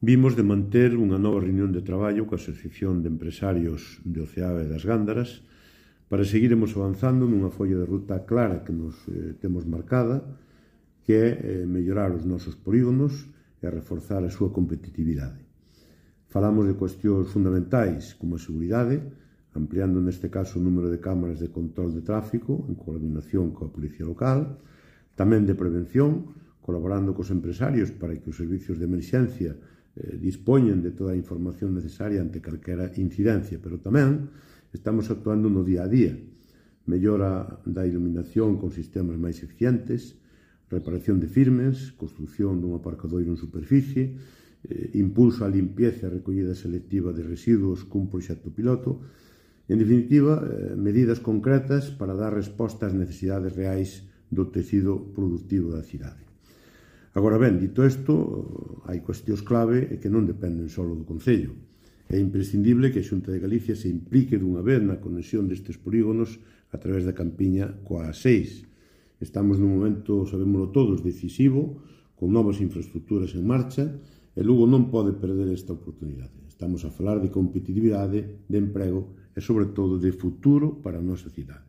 vimos de manter unha nova reunión de traballo coa Asociación de Empresarios de Oceave e das Gándaras para seguiremos avanzando nunha folla de ruta clara que nos temos marcada, que é mellorar os nosos polígonos e reforzar a súa competitividade. Falamos de cuestións fundamentais como a seguridade, ampliando neste caso o número de cámaras de control de tráfico en coordinación coa Policía Local, tamén de prevención, colaborando cos empresarios para que os servicios de emerxencia dispoñen de toda a información necesaria ante calquera incidencia, pero tamén estamos actuando no día a día. Mellora da iluminación con sistemas máis eficientes, reparación de firmes, construción dun aparcadoiro en superficie, impulso á limpieza e recollida selectiva de residuos cun proxecto piloto, en definitiva, medidas concretas para dar resposta ás necesidades reais do tecido productivo da cidade. Agora ben, dito isto, hai cuestións clave e que non dependen só do Concello. É imprescindible que a Xunta de Galicia se implique dunha vez na conexión destes polígonos a través da campiña coa A6. Estamos nun momento, sabémolo todos, decisivo, con novas infraestructuras en marcha, e Lugo non pode perder esta oportunidade. Estamos a falar de competitividade, de emprego e, sobre todo, de futuro para a nosa cidade.